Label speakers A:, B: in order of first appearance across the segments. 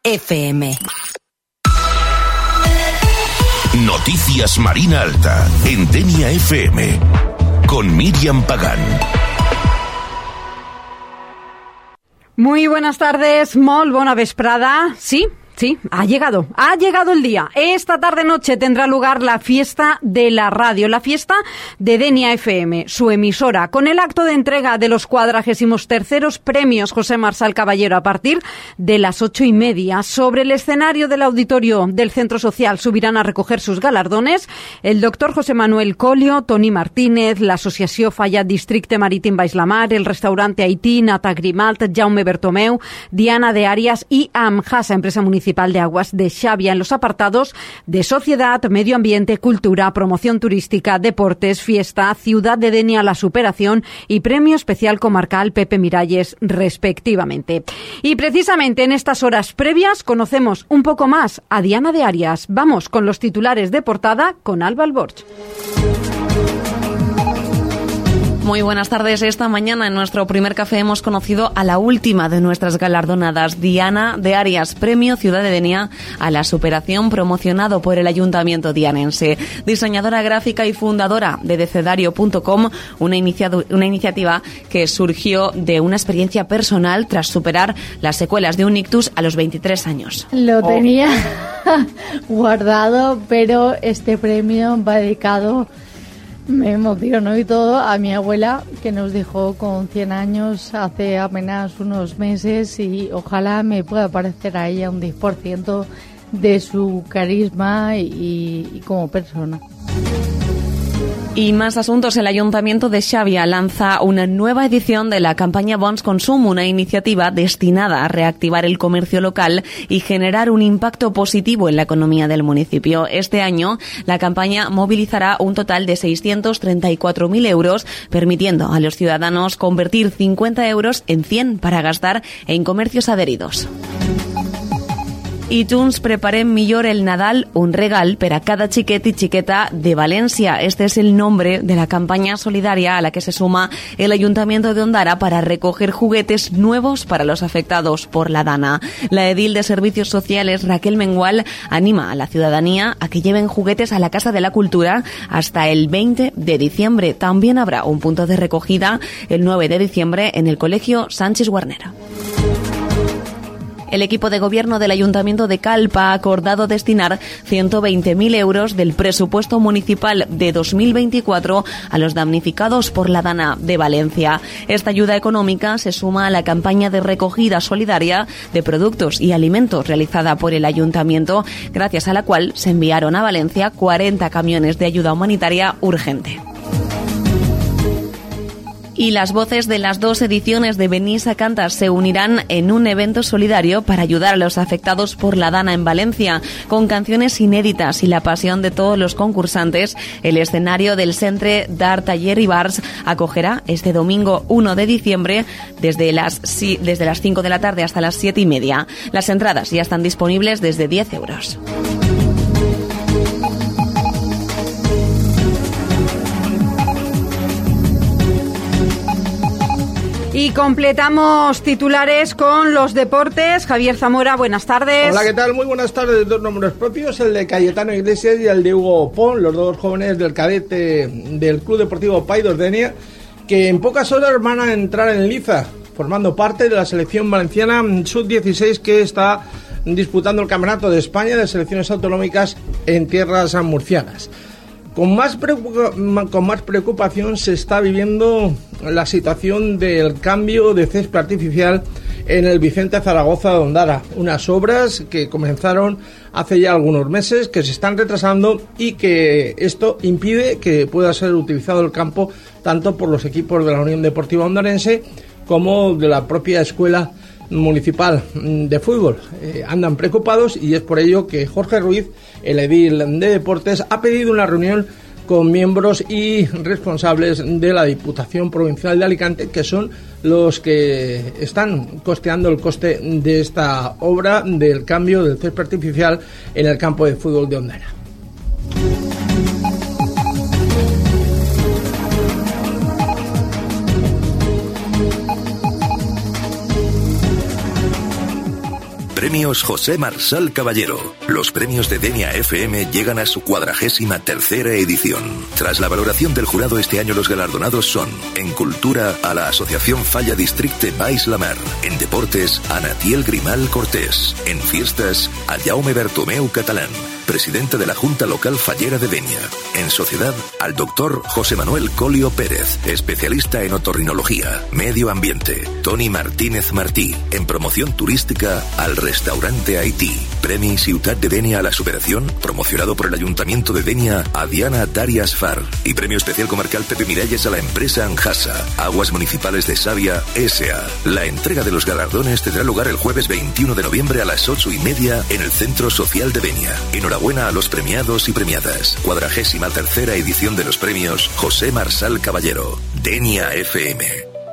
A: FM.
B: Noticias Marina Alta en Denia FM con Miriam Pagán.
C: Muy buenas tardes, molt bona vesprada. Sí, ha llegado el día. Esta tarde-noche tendrá lugar la fiesta de la radio, la fiesta de Denia FM, su emisora, con el acto de entrega de los 43º premios José Marsal Caballero a partir de las 8:30. Sobre el escenario del auditorio del Centro Social subirán a recoger sus galardones el doctor José Manuel Colio, Toni Martínez, la Asociació Fallat Districte Marítim Baix la Mar, el restaurante Haití, Nata Grimalt, Jaume Bertomeu, Diana de Arias y Amjasa, empresa municipal de Aguas de Xàbia, en los apartados de Sociedad, Medio Ambiente, Cultura, Promoción Turística, Deportes, Fiesta, Ciudad de Denia, La Superación y Premio Especial Comarcal Pepe Miralles, respectivamente. Y precisamente en estas horas previas conocemos un poco más a Diana de Arias. Vamos con los titulares de portada con Alba Alborch.
D: Muy buenas tardes. Esta mañana en nuestro primer café hemos conocido a la última de nuestras galardonadas, Diana de Arias, Premio Ciudad de Denia a la Superación, promocionado por el Ayuntamiento dianense. Diseñadora gráfica y fundadora de decedario.com, una iniciativa que surgió de una experiencia personal tras superar las secuelas de un ictus a los 23 años.
E: Lo tenía guardado, pero este premio va dedicado... Me emociono y todo a mi abuela, que nos dejó con 100 años hace apenas unos meses, y ojalá me pueda parecer a ella un 10% de su carisma y como persona.
D: Y más asuntos. El Ayuntamiento de Xàbia lanza una nueva edición de la campaña Bons Consum, una iniciativa destinada a reactivar el comercio local y generar un impacto positivo en la economía del municipio. Este año, la campaña movilizará un total de 634.000 euros, permitiendo a los ciudadanos convertir 50 euros en 100 para gastar en comercios adheridos. I Junts preparem millor el Nadal, un regal per a cada xiquet y chiqueta de Valencia. Este es el nombre de la campaña solidaria a la que se suma el Ayuntamiento de Ondara para recoger juguetes nuevos para los afectados por la dana. La edil de Servicios Sociales, Raquel Mengual, anima a la ciudadanía a que lleven juguetes a la Casa de la Cultura hasta el 20 de diciembre. También habrá un punto de recogida el 9 de diciembre en el Colegio Sánchez Guarnera. El equipo de gobierno del Ayuntamiento de Calpa ha acordado destinar 120.000 euros del presupuesto municipal de 2024 a los damnificados por la dana de Valencia. Esta ayuda económica se suma a la campaña de recogida solidaria de productos y alimentos realizada por el Ayuntamiento, gracias a la cual se enviaron a Valencia 40 camiones de ayuda humanitaria urgente. Y las voces de las dos ediciones de Venís a Cantar se unirán en un evento solidario para ayudar a los afectados por la dana en Valencia. Con canciones inéditas y la pasión de todos los concursantes, el escenario del Centre d'Art Taller i Bars acogerá este domingo 1 de diciembre desde las 5 de la tarde hasta las 7:30. Las entradas ya están disponibles desde 10 euros.
C: Y completamos titulares con los deportes. Javier Zamora, buenas tardes.
F: Hola, ¿qué tal? Muy buenas tardes. Dos nombres propios, el de Cayetano Iglesias y el de Hugo Pon, los dos jóvenes del cadete del Club Deportivo Paidós Denia, que en pocas horas van a entrar en liza, formando parte de la selección valenciana sub-16 que está disputando el Campeonato de España de Selecciones Autonómicas en tierras murcianas. Con más preocupación se está viviendo la situación del cambio de césped artificial en el Vicente Zaragoza de Ondara. Unas obras que comenzaron hace ya algunos meses, que se están retrasando y que esto impide que pueda ser utilizado el campo tanto por los equipos de la Unión Deportiva Ondarense como de la propia escuela municipal de fútbol. Andan preocupados y es por ello que Jorge Ruiz, el edil de deportes, ha pedido una reunión con miembros y responsables de la Diputación Provincial de Alicante, que son los que están costeando el coste de esta obra del cambio del césped artificial en el campo de fútbol de Ondara.
A: Premios José Marsal Caballero. Los premios de Denia FM llegan a su 43ª edición. Tras la valoración del jurado, este año los galardonados son: en cultura, a la Asociación Falla Districte Baix la Mar; en deportes, a Natiel Grimal Cortés; en fiestas, a Jaume Bertomeu Catalán, presidente de la Junta Local Fallera de Denia; en sociedad, al doctor José Manuel Colio Pérez, especialista en otorrinología, medio ambiente; Toni Martínez Martí; en promoción turística, al restaurante Haití; Premi Ciutat de Denia a la superación, promocionado por el Ayuntamiento de Denia, a Diana Darias Far; y Premio Especial Comarcal Pepe Miralles a la empresa Anjasa, Aguas Municipales de Xàbia S.A. La entrega de los galardones tendrá lugar el jueves 21 de noviembre a las 8:30 en el Centro Social de Denia. Enhorabuena a los premiados y premiadas. 43ª edición de los premios José Marsal Caballero. Denia FM.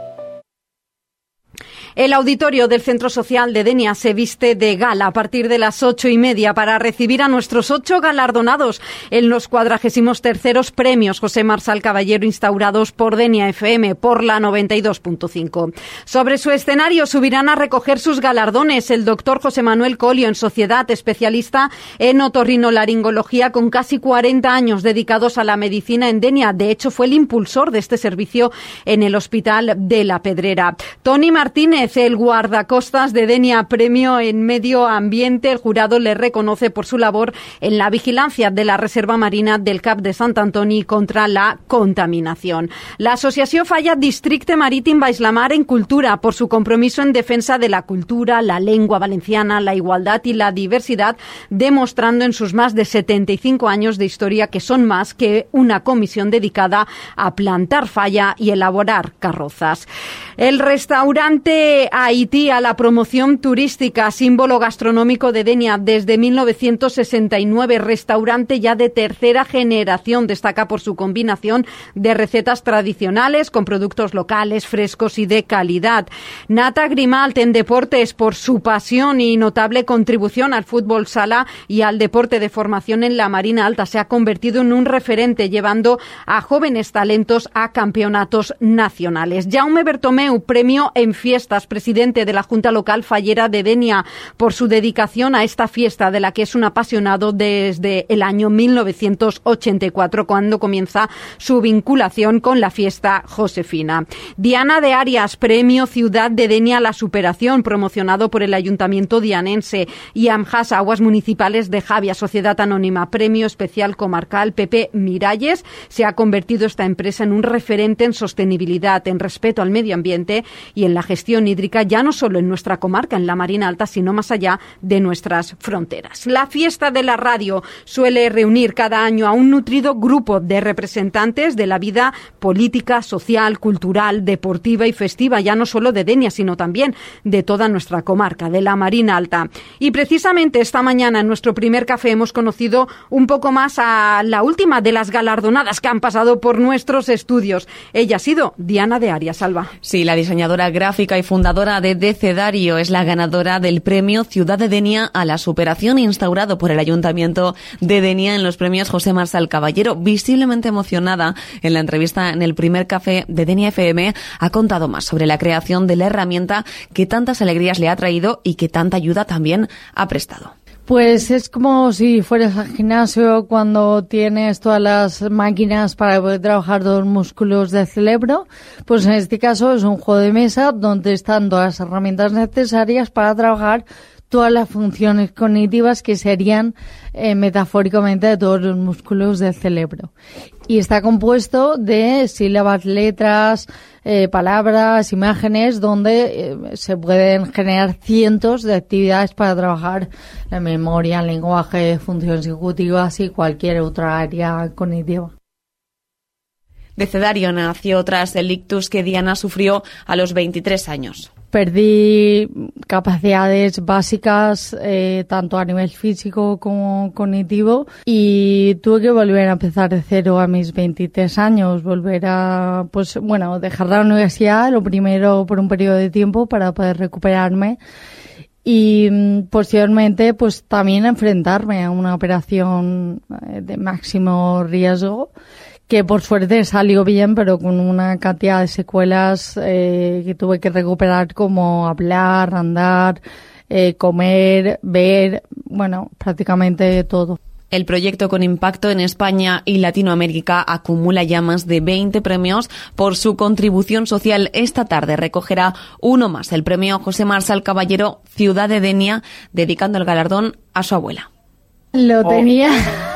C: El auditorio del Centro Social de Denia se viste de gala a partir de las 8:30 para recibir a nuestros 8 galardonados en los 43º premios José Marsal Caballero instaurados por Denia FM por la 92.5. Sobre su escenario subirán a recoger sus galardones el doctor José Manuel Colio, en sociedad, especialista en otorrinolaringología con casi 40 años dedicados a la medicina en Denia. De hecho, fue el impulsor de este servicio en el Hospital de la Pedrera. Toni Martínez, el guardacostas de Denia, premio en medio ambiente. El jurado le reconoce por su labor en la vigilancia de la Reserva Marina del Cap de Sant Antoni contra la contaminación. La Asociació Falla Districte Marítim Baix la Mar en cultura, por su compromiso en defensa de la cultura, la lengua valenciana, la igualdad y la diversidad, demostrando en sus más de 75 años de historia que son más que una comisión dedicada a plantar falla y elaborar carrozas. El restaurante Haití, a la promoción turística, símbolo gastronómico de Denia desde 1969, restaurante ya de tercera generación, destaca por su combinación de recetas tradicionales con productos locales, frescos y de calidad. Nata Grimalt, en deportes, por su pasión y notable contribución al fútbol sala y al deporte de formación en la Marina Alta, se ha convertido en un referente, llevando a jóvenes talentos a campeonatos nacionales. Jaume Bertomeu, premio en fiestas, presidente de la Junta Local Fallera de Denia, por su dedicación a esta fiesta, de la que es un apasionado desde el año 1984, cuando comienza su vinculación con la fiesta josefina. Diana de Arias, premio Ciudad de Denia a la superación, promocionado por el Ayuntamiento dianense. Y Amjas, Aguas Municipales de Xàbia, sociedad anónima, premio especial comarcal Pepe Miralles. Se ha convertido esta empresa en un referente en sostenibilidad, en respeto al medio ambiente y en la gestión hídrica, ya no solo en nuestra comarca, en la Marina Alta, sino más allá de nuestras fronteras. La fiesta de la radio suele reunir cada año a un nutrido grupo de representantes de la vida política, social, cultural, deportiva y festiva, ya no solo de Denia, sino también de toda nuestra comarca, de la Marina Alta. Y precisamente esta mañana, en nuestro primer café, hemos conocido un poco más a la última de las galardonadas que han pasado por nuestros estudios. Ella ha sido Diana de Arias. Alba.
D: Sí, la diseñadora gráfica y fundadora de Decedario es la ganadora del premio Ciudad de Denia a la superación, instaurado por el Ayuntamiento de Denia en los premios José Marsal Caballero. Visiblemente emocionada, en la entrevista en el primer café de Denia FM, ha contado más sobre la creación de la herramienta que tantas alegrías le ha traído y que tanta ayuda también ha prestado.
E: Pues es como si fueras al gimnasio cuando tienes todas las máquinas para poder trabajar los músculos del cerebro. Pues en este caso es un juego de mesa donde están todas las herramientas necesarias para trabajar todas las funciones cognitivas que serían metafóricamente de todos los músculos del cerebro. Y está compuesto de sílabas, letras, palabras, imágenes, donde se pueden generar cientos de actividades para trabajar la memoria, el lenguaje, funciones ejecutivas y cualquier otra área cognitiva.
D: Decedario nació tras el ictus que Diana sufrió a los 23 años.
E: Perdí capacidades básicas, tanto a nivel físico como cognitivo, y tuve que volver a empezar de cero a mis 23 años, volver a, dejar la universidad, lo primero por un periodo de tiempo para poder recuperarme, y posteriormente pues también enfrentarme a una operación de máximo riesgo, que por suerte salió bien, pero con una cantidad de secuelas que tuve que recuperar, como hablar, andar, comer, ver, bueno, prácticamente todo.
D: El proyecto con impacto en España y Latinoamérica acumula ya más de 20 premios por su contribución social. Esta tarde recogerá uno más, el premio José Marsal Caballero Ciudad de Denia, dedicando el galardón a su abuela.
E: Lo tenía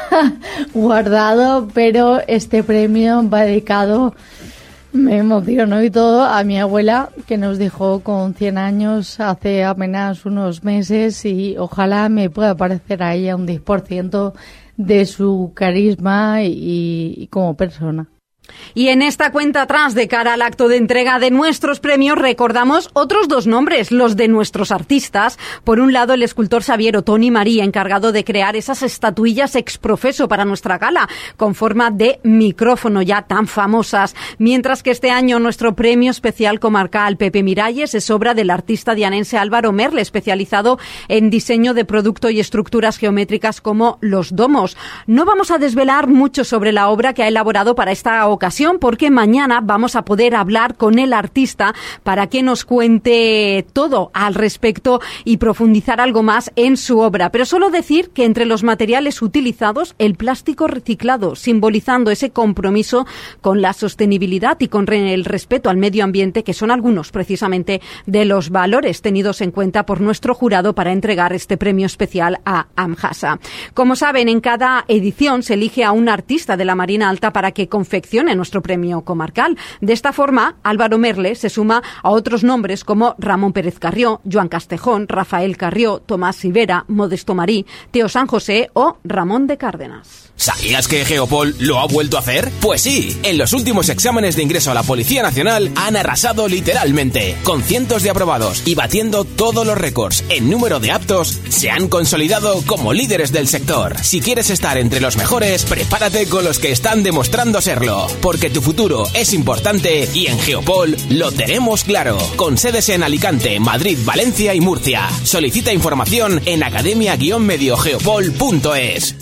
E: guardado, pero este premio va dedicado, me emociono y todo, a mi abuela, que nos dejó con 100 años hace apenas unos meses, y ojalá me pueda parecer a ella un 10% de su carisma y como persona.
C: Y en esta cuenta atrás, de cara al acto de entrega de nuestros premios, recordamos otros dos nombres, los de nuestros artistas. Por un lado, el escultor Xavier Otoni María, encargado de crear esas estatuillas exprofeso para nuestra gala, con forma de micrófono, ya tan famosas. Mientras que este año nuestro premio especial comarcal Pepe Miralles es obra del artista dianense Álvaro Merle, especializado en diseño de producto y estructuras geométricas como los domos. No vamos a desvelar mucho sobre la obra que ha elaborado para esta ocasión, porque mañana vamos a poder hablar con el artista para que nos cuente todo al respecto y profundizar algo más en su obra. Pero solo decir que entre los materiales utilizados, el plástico reciclado, simbolizando ese compromiso con la sostenibilidad y con el respeto al medio ambiente, que son algunos precisamente de los valores tenidos en cuenta por nuestro jurado para entregar este premio especial a Amjasa. Como saben, en cada edición se elige a un artista de la Marina Alta para que confeccione nuestro premio comarcal. De esta forma, Álvaro Merle se suma a otros nombres como Ramón Pérez Carrió, Joan Castejón, Rafael Carrió, Tomás Rivera, Modesto Marí, Teo San José o Ramón de Cárdenas.
G: ¿Sabías que Geopol lo ha vuelto a hacer? Pues sí, en los últimos exámenes de ingreso a la Policía Nacional han arrasado literalmente, con cientos de aprobados y batiendo todos los récords en número de aptos, se han consolidado como líderes del sector. Si quieres estar entre los mejores, prepárate con los que están demostrando serlo, porque tu futuro es importante y en Geopol lo tenemos claro, con sedes en Alicante, Madrid, Valencia y Murcia. Solicita información en academia-mediogeopol.es.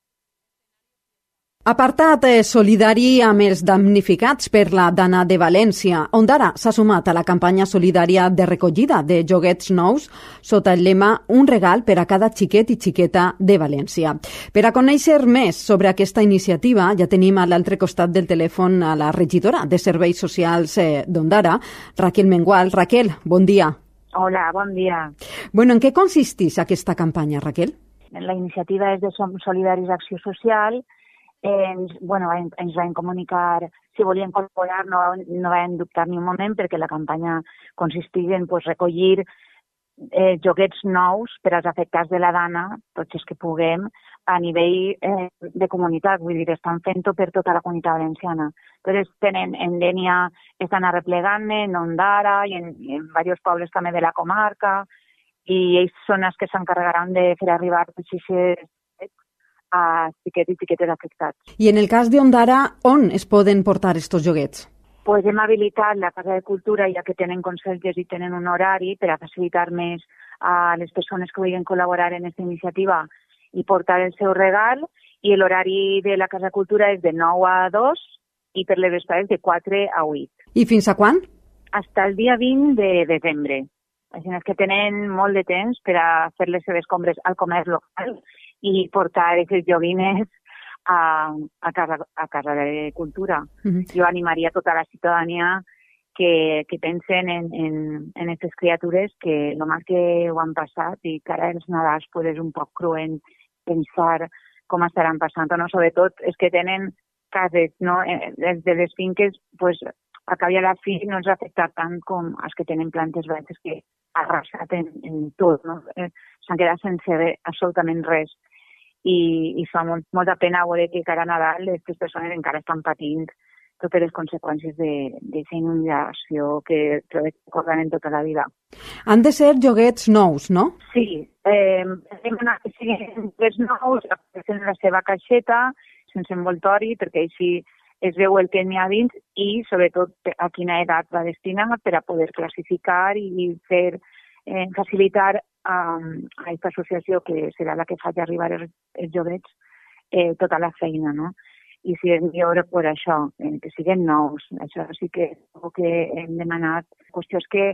C: Apartat solidari amb els damnificats per la Dana de València. Ondara s'ha sumat a la campanya solidària de recollida de joguets nous sota el lema Un regal per a cada xiquet i xiqueta de València. Per a conèixer més sobre aquesta iniciativa, ja tenim a l'altre costat del telèfon a la regidora de Serveis Socials d'Ondara, Raquel Mengual. Raquel, bon dia.
H: Hola, bon dia.
C: Bueno, en què consisteix aquesta campanya, Raquel?
H: La iniciativa és de Som Solidaris Acció Social. Ens van comunicar si volien col·laborar, no van dubtar ni un moment, perquè la campanya consistia en recollir joguets nous per als afectats de la Dana, tots els que puguem, a nivell de comunitat. Vull dir, estan fent-ho per tota la comunitat valenciana. Però tenen en Dénia, estan arreplegant-ne, en Ondara i en diversos pobles també de la comarca, i ells són els que s'encarregaran de fer arribar a xiquets i xiquetes afectats.
C: I en el cas d'Ondara, on es poden portar estos joguets?
H: Pues hem habilitat la Casa de Cultura, ja que tenen consells i tenen un horari per a facilitar més a les persones que vulguin col·laborar en aquesta iniciativa i portar el seu regal, i l'horari de la Casa de Cultura és de 9 a 2 i per les vesprades de 4 a 8.
C: I fins a quan?
H: Hasta el dia 20 de desembre. Així que tenen molt de temps per a fer les seves compres al comerç local i portar aquests joguines a Casa de Cultura. Jo animaria tota la ciutadania que pensen en aquestes criatures que el mal que ho han passat i que ara els Nadals és un poc cruent pensar com estaran passant, no? Sobretot és que tenen cases, no? Des de les finques, a cap i a la fi no ens ha afectat tant com els que tenen plantes baixes que ha arrasat en tot, no? S'han quedat sense absolutament res. I fa molta pena veure que cada Nadal aquestes persones encara estan patint totes les conseqüències d'aquesta inundació que recorden en tota la vida.
C: Han de ser joguets nous, no?
H: Sí, hem anat que siguin joguets nous, apareixen en la seva caixeta, sense envoltori, perquè així es veu el que n'hi ha dins i, sobretot, a quina edat va destinat per a poder classificar i facilitar a aquesta associació, que serà la que faci arribar els joguets, tota la feina, no? I si és millor, això, que siguin nous. Això sí que hem demanat. La qüestió és que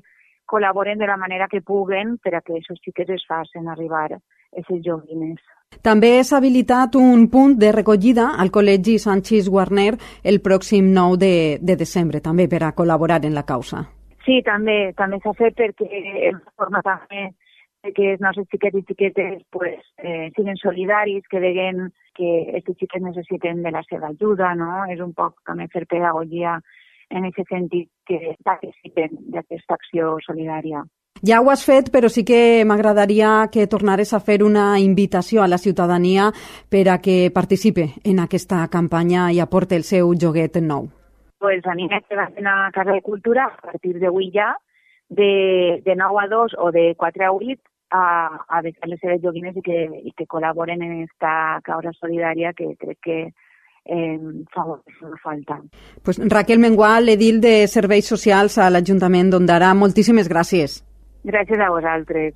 H: col·laboren de la manera que puguen per a que aquests xiquets es facin arribar aquests joguines.
C: També s'ha habilitat un punt de recollida al Col·legi Sanchis Guarner el pròxim 9 de desembre, també per a col·laborar en la causa.
H: Sí, també s'ha fet perquè és una forma també que els nostres xiquets i xiquetes siguin solidaris, que veguen que aquests xiquets necessiten de la seva ajuda, no? És un poc també fer pedagogia en aquest sentit que participen d'aquesta acció solidària.
C: Ja ho has fet, però sí que m'agradaria que tornares a fer una invitació a la ciutadania per a que participe en aquesta campanya i aporte el seu joguet nou.
H: Pues a mi que va ser a Casa de Cultura a partir d'avui ja, de 9 a 2 o de 4 a 8, a deixar les seves joguines i que col·laboren en esta causa solidària que crec que fa moltíssima falta.
C: Pues Raquel Mengual, edil de Serveis Socials a l'Ajuntament d'Ondara, moltíssimes gràcies.
H: Gràcies a vosaltres.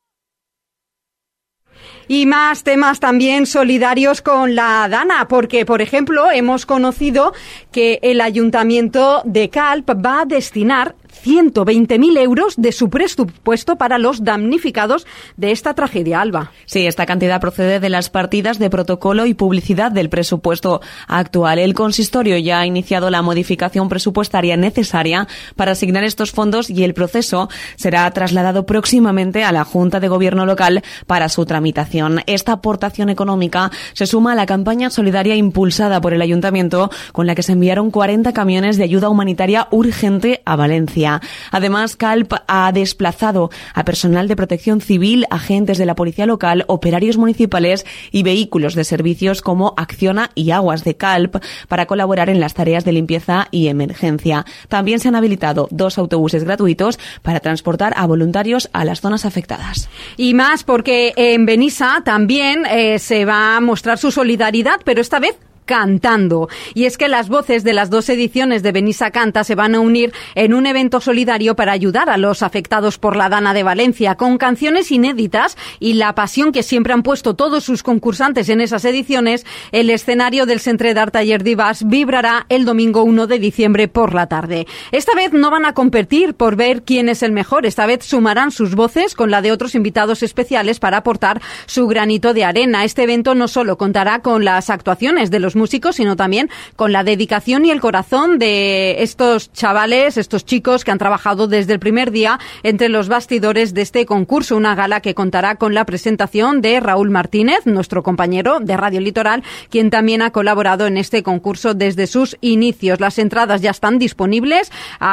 C: Y más temas también solidarios con la Dana, porque, por ejemplo, hemos conocido que el Ayuntamiento de Calp va a destinar 120.000 euros de su presupuesto para los damnificados de esta tragedia, Alba.
D: Sí, esta cantidad procede de las partidas de protocolo y publicidad del presupuesto actual. El consistorio ya ha iniciado la modificación presupuestaria necesaria para asignar estos fondos y el proceso será trasladado próximamente a la Junta de Gobierno local para su tramitación. Esta aportación económica se suma a la campaña solidaria impulsada por el Ayuntamiento, con la que se enviaron 40 camiones de ayuda humanitaria urgente a Valencia. Además, Calp ha desplazado a personal de protección civil, agentes de la policía local, operarios municipales y vehículos de servicios como Acciona y Aguas de Calp para colaborar en las tareas de limpieza y emergencia. También se han habilitado 2 autobuses gratuitos para transportar a voluntarios a las zonas afectadas.
C: Y más porque en Benissa también se va a mostrar su solidaridad, pero esta vez cantando. Y es que las voces de las 2 ediciones de Benissa Canta se van a unir en un evento solidario para ayudar a los afectados por la Dana de Valencia, con canciones inéditas y la pasión que siempre han puesto todos sus concursantes en esas ediciones. El escenario del Centre d'Art Taller d'Ivars vibrará el domingo 1 de diciembre por la tarde. Esta vez no van a competir por ver quién es el mejor. Esta vez sumarán sus voces con la de otros invitados especiales para aportar su granito de arena. Este evento no solo contará con las actuaciones de los músicos, sino también con la dedicación y el corazón de estos chavales, estos chicos que han trabajado desde el primer día entre los bastidores de este concurso. Una gala que contará con la presentación de Raúl Martínez, nuestro compañero de Radio Litoral, quien también ha colaborado en este concurso desde sus inicios. Las entradas ya están disponibles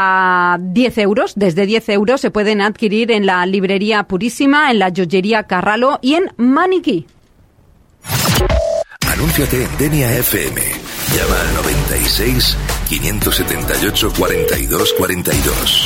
C: a 10 euros. Desde 10 euros se pueden adquirir en la librería Purísima, en la joyería Carralo y en Maniquí.
A: Anúnciate en Denia FM. Llama al 96 578 42 42.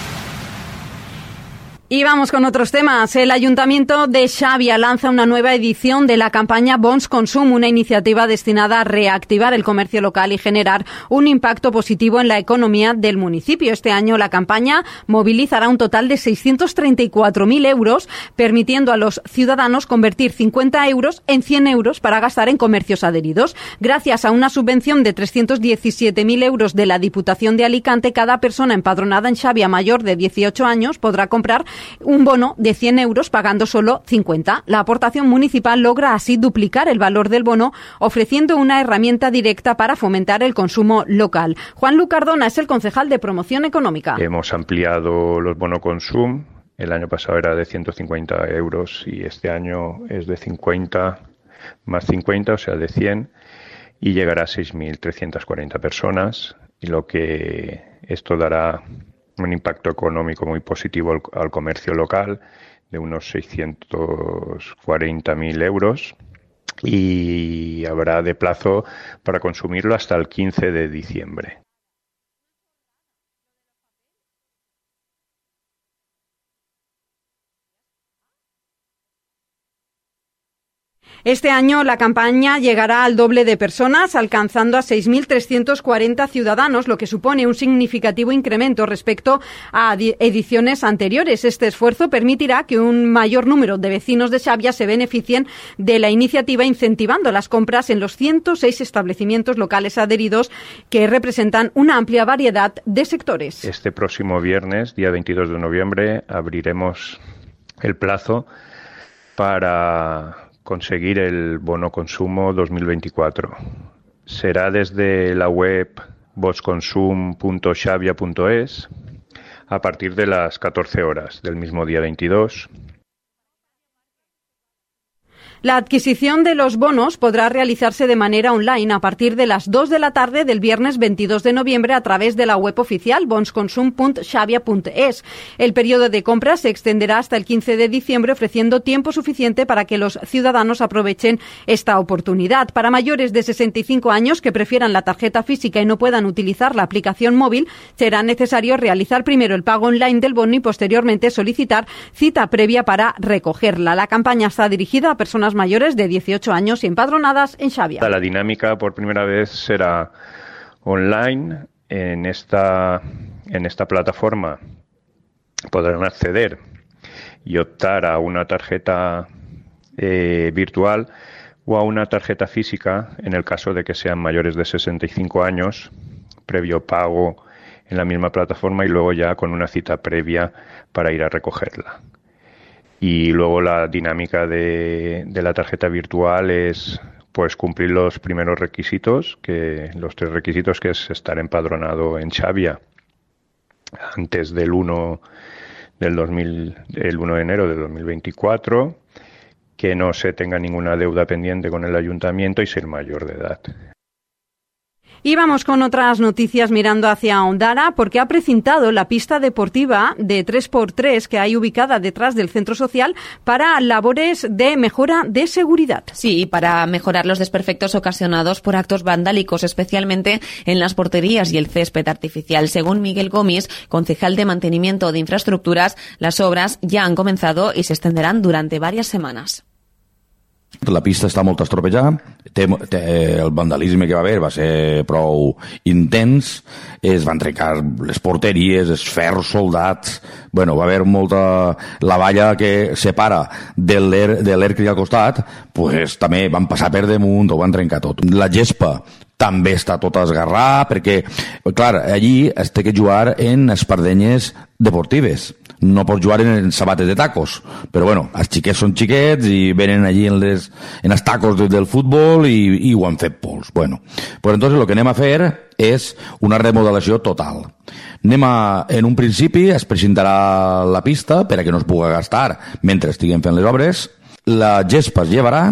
C: Y vamos con otros temas. El Ayuntamiento de Xàbia lanza una nueva edición de la campaña Bons Consum, una iniciativa destinada a reactivar el comercio local y generar un impacto positivo en la economía del municipio. Este año la campaña movilizará un total de 634.000 euros, permitiendo a los ciudadanos convertir 50 euros en 100 euros para gastar en comercios adheridos. Gracias a una subvención de 317.000 euros de la Diputación de Alicante, cada persona empadronada en Xàbia mayor de 18 años podrá comprar un bono de 100 euros pagando solo 50. La aportación municipal logra así duplicar el valor del bono, ofreciendo una herramienta directa para fomentar el consumo local. Juan Lu Cardona es el concejal de Promoción Económica.
I: Hemos ampliado los bono consum. El año pasado era de 150 euros y este año es de 50 más 50, o sea, de 100, y llegará a 6.340 personas, y lo que esto dará un impacto económico muy positivo al comercio local de unos 640.000 euros, y habrá de plazo para consumirlo hasta el 15 de diciembre.
C: Este año la campaña llegará al doble de personas, alcanzando a 6.340 ciudadanos, lo que supone un significativo incremento respecto a ediciones anteriores. Este esfuerzo permitirá que un mayor número de vecinos de Xàbia se beneficien de la iniciativa, incentivando las compras en los 106 establecimientos locales adheridos, que representan una amplia variedad de sectores.
I: Este próximo viernes, día 22 de noviembre, abriremos el plazo para conseguir el bono consumo 2024. Será desde la web votsconsum.xavia.es a partir de las 14 horas del mismo día 22.
C: La adquisición de los bonos podrá realizarse de manera online a partir de las 2 de la tarde del viernes 22 de noviembre a través de la web oficial votsconsum.xavia.es. El periodo de compra se extenderá hasta el 15 de diciembre, ofreciendo tiempo suficiente para que los ciudadanos aprovechen esta oportunidad. Para mayores de 65 años que prefieran la tarjeta física y no puedan utilizar la aplicación móvil, será necesario realizar primero el pago online del bono y posteriormente solicitar cita previa para recogerla. La campaña está dirigida a personas mayores de 18 años y empadronadas en Xàbia.
I: La dinámica por primera vez será online. En esta plataforma podrán acceder y optar a una tarjeta virtual o a una tarjeta física en el caso de que sean mayores de 65 años, previo pago en la misma plataforma y luego ya con una cita previa para ir a recogerla. Y luego la dinámica de la tarjeta virtual es pues cumplir los primeros requisitos, los 3 requisitos, que es estar empadronado en Xàbia antes del 1 de enero de 2024, que no se tenga ninguna deuda pendiente con el ayuntamiento y ser mayor de edad.
C: Y vamos con otras noticias mirando hacia Ondara, porque ha precintado la pista deportiva de 3x3 que hay ubicada detrás del centro social para labores de mejora de seguridad.
D: Sí, y para mejorar los desperfectos ocasionados por actos vandálicos, especialmente en las porterías y el césped artificial. Según Miguel Gomis, concejal de Mantenimiento de Infraestructuras, las obras ya han comenzado y se extenderán durante varias semanas.
J: La pista està molt estropejada, el vandalisme que va haver va ser prou intens, es van trencar les porteries, els ferros soldats, va haver molta... La valla que separa de l'ERC que hi ha al costat, pues també van passar per damunt, ho van trencar tot. La gespa també està tota esgarrada, perquè, clar, allí es té que jugar en espardenyes deportives. No pots jugar en sabates de tacos, però els xiquets són xiquets i venen allí en els tacos del futbol i ho han fet pols. Pues entonces lo que anem a fer és una remodelació total. En un principi es presentarà la pista per a que no es pugui gastar mentre estiguem fent les obres, la gespa es llevarà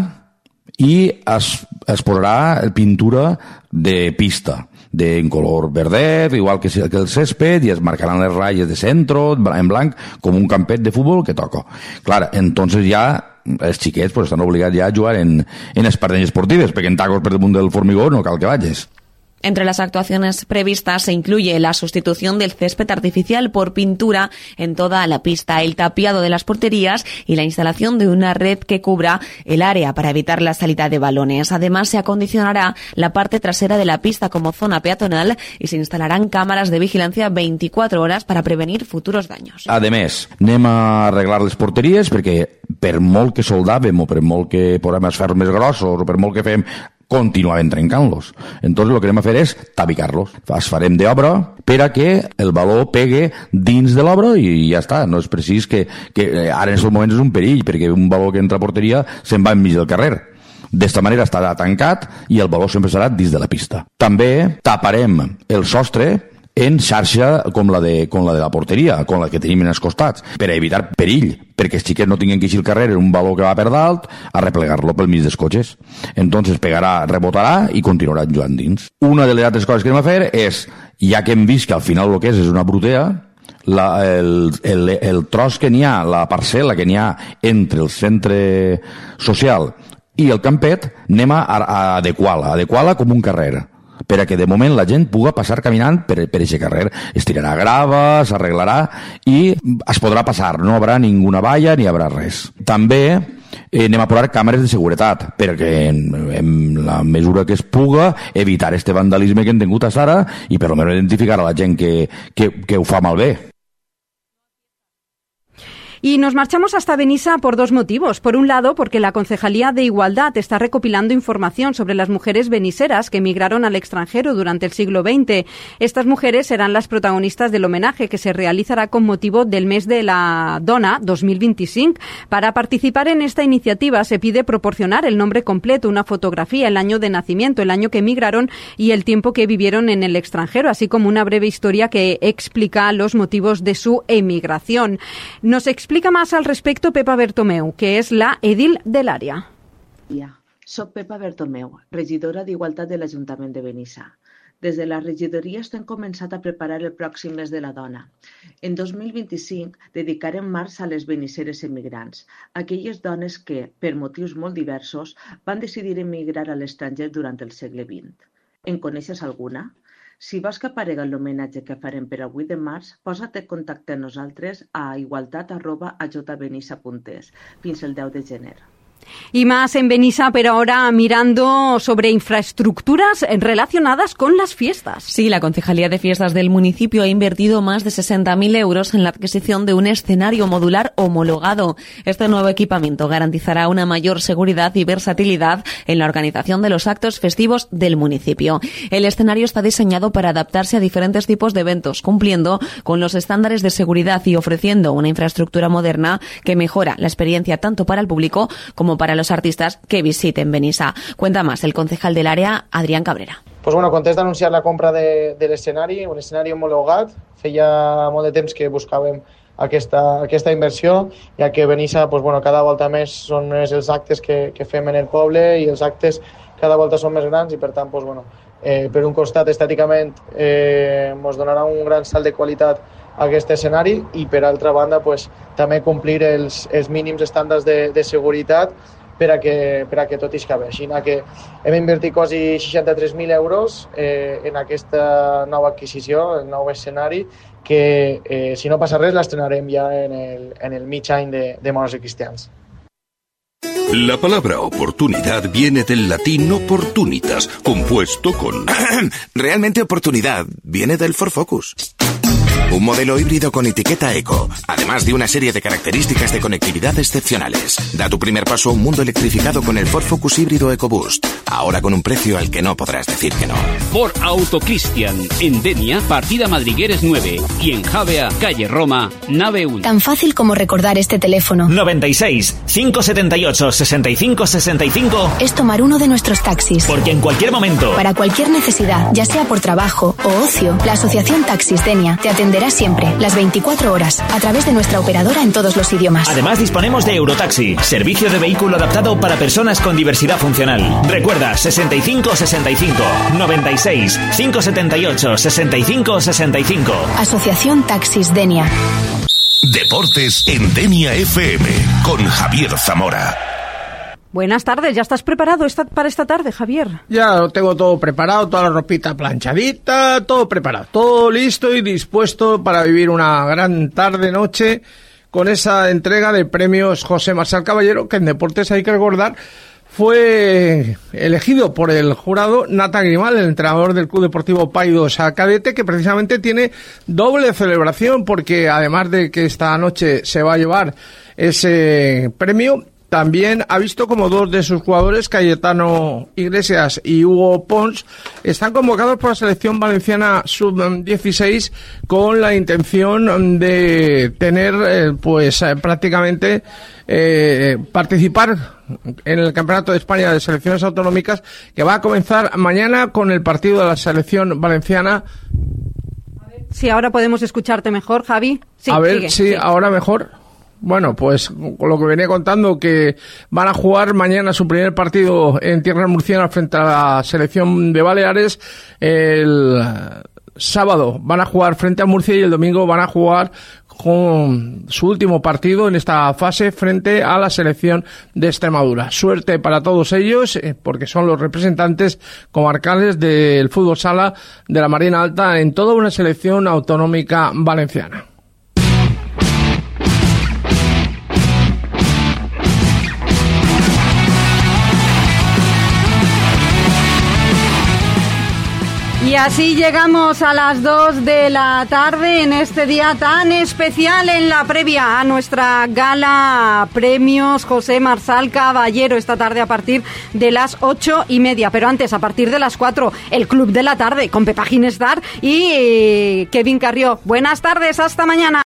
J: i es posarà pintura de pista en color verdet, igual que el césped, i es marcaran les ratlles de centro en blanc, com un campet de futbol que toca. Clar, entonces ja els xiquets estan obligats ja a jugar en espardenyes esportives, perquè en tacos per damunt del formigó no cal que vagis.
D: Entre las actuaciones previstas se incluye la sustitución del césped artificial por pintura en toda la pista, el tapiado de las porterías y la instalación de una red que cubra el área para evitar la salida de balones. Además, se acondicionará la parte trasera de la pista como zona peatonal y se instalarán cámaras de vigilancia 24 horas para prevenir futuros daños.
J: A més, anem a arreglar les porteries perquè per molt que soldàvem o per molt que posem els ferros més grossos o per molt que fem, continuaven trencant-los. Entonces lo que anem a fer és tapicar-los. Es farem d'obra per a que el baló pegue dins de l'obra i ja està. No és precís que ara en aquests moments és un perill, perquè un baló que entra a porteria se'n va enmig del carrer. D'esta manera estarà tancat i el baló sempre serà dins de la pista. També taparem el sostre en xarxa com la de la porteria, com la que tenim en els costats, per a evitar perill, perquè els xiquets no tinguin que eixir al carrer en un baló que va per dalt a replegar-lo pel mig dels cotxes. Entonces pegarà, rebotarà i continuarà jugant dins. Una de les altres coses que anem a fer és, ja que hem vist que al final el que és una brutea, el tros que n'hi ha, la parcel·la que n'hi ha entre el centre social i el campet, anem a adequar-la com un carrer, per a que de moment la gent pugui passar caminant per aquest carrer. Es tirarà grava, s'arreglarà i es podrà passar, no hi haurà ninguna valla ni hi haurà res. També anem a posar càmeres de seguretat perquè en la mesura que es puga evitar este vandalisme que hem tingut a Sara i per almenys identificar a la gent que ho fa malbé.
C: Y nos marchamos hasta Benissa por dos motivos. Por un lado, porque la Concejalía de Igualdad está recopilando información sobre las mujeres beniseras que emigraron al extranjero durante el siglo XX. Estas mujeres serán las protagonistas del homenaje que se realizará con motivo del mes de la Dona 2025. Para participar en esta iniciativa se pide proporcionar el nombre completo, una fotografía, el año de nacimiento, el año que emigraron y el tiempo que vivieron en el extranjero, así como una breve historia que explica los motivos de su emigración. Nos explica más al respecto Pepa Bertomeu, que és la edil de l'àrea.
K: Soc Pepa Bertomeu, regidora d'Igualtat de l'Ajuntament de Benissa. Des de la regidoria estem començat a preparar el pròxim mes de la dona. En 2025 dedicarem març a les benisseres emigrants, aquelles dones que, per motius molt diversos, van decidir emigrar a l'estranger durant el segle XX. En coneixes alguna? Si vols que aparega l'homenatge que farem per al 8 de març, posa't en contacte amb nosaltres a igualtat@ajbenissa.es fins el 10 de gener.
C: Y más en Benissa, pero ahora mirando sobre infraestructuras relacionadas con las fiestas.
D: Sí, la Concejalía de Fiestas del municipio ha invertido más de 60.000 euros en la adquisición de un escenario modular homologado. Este nuevo equipamiento garantizará una mayor seguridad y versatilidad en la organización de los actos festivos del municipio. El escenario está diseñado para adaptarse a diferentes tipos de eventos, cumpliendo con los estándares de seguridad y ofreciendo una infraestructura moderna que mejora la experiencia tanto para el público como para los artistas que visiten Benissa. Cuenta más el concejal del área, Adrián Cabrera.
L: Pues bueno, content d'anunciar la compra de l'escenari, un escenari homologat. Feia molt de temps que buscàvem aquesta inversió, ja que Benissa, pues bueno, cada volta més són més els actes que fem en el poble i els actes cada volta són més grans i per tant, pues bueno, per un costat estèticament ens donarà un gran salt de qualitat a aquest escenari i per altra banda pues, també complir els mínims estàndards de seguretat per a que tot isca bé. Així que hem invertit quasi 63.000 euros en aquesta nova adquisició, el nou escenari, que si no passa res l'estrenarem ja en el mig any de Moros i Cristians.
B: La palabra oportunidad viene del latín opportunitas, compuesto con...
M: Realmente oportunidad viene del Ford Focus. Un modelo híbrido con etiqueta eco, además de una serie de características de conectividad excepcionales. Da tu primer paso a un mundo electrificado con el Ford Focus híbrido EcoBoost. Ahora con un precio al que no podrás decir que no.
N: Ford Auto Cristian, en Denia, partida Madrigueres 9. Y en Javea, calle Roma, nave 1.
O: Tan fácil como recordar este teléfono.
P: 96 578 65 65.
O: Es tomar uno de nuestros taxis.
P: Porque en cualquier momento,
O: para cualquier necesidad, ya sea por trabajo o ocio, la Asociación Taxis Denia te atenderá siempre, las 24 horas, a través de nuestra operadora en todos los idiomas.
P: Además disponemos de Eurotaxi, servicio de vehículo adaptado para personas con diversidad funcional. Recuerda, 65 65 96 578 65 65.
O: Asociación Taxis Denia.
B: Deportes en Denia FM con Javier Zamora.
C: Buenas tardes, ¿ya estás preparado para esta tarde, Javier?
F: Ya lo tengo todo preparado, toda la ropita planchadita, todo preparado, todo listo y dispuesto para vivir una gran tarde-noche con esa entrega de premios José Marcial Caballero, que en deportes hay que recordar fue elegido por el jurado Nata Grimal, el entrenador del Club Deportivo Paídos Cadete, que precisamente tiene doble celebración porque además de que esta noche se va a llevar ese premio, también ha visto como dos de sus jugadores, Cayetano Iglesias y Hugo Pons, están convocados por la selección valenciana sub-16 con la intención de tener, prácticamente participar en el Campeonato de España de Selecciones Autonómicas, que va a comenzar mañana con el partido de la selección valenciana.
C: Sí, ahora podemos escucharte mejor, Javi. Sí,
F: a ver,
C: sigue,
F: sí, ahora mejor. Bueno, pues con lo que venía contando, que van a jugar mañana su primer partido en tierras murcianas frente a la selección de Baleares. El sábado van a jugar frente a Murcia y el domingo van a jugar con su último partido en esta fase frente a la selección de Extremadura. Suerte para todos ellos, porque son los representantes comarcales del fútbol sala de la Marina Alta en toda una selección autonómica valenciana.
C: Y así llegamos a las 2 de la tarde en este día tan especial en la previa a nuestra gala premios José Marsal Caballero esta tarde a partir de las 8:30. Pero antes, a partir de las 4, el Club de la Tarde con Pepa Ginestar y Kevin Carrió. Buenas tardes, hasta mañana.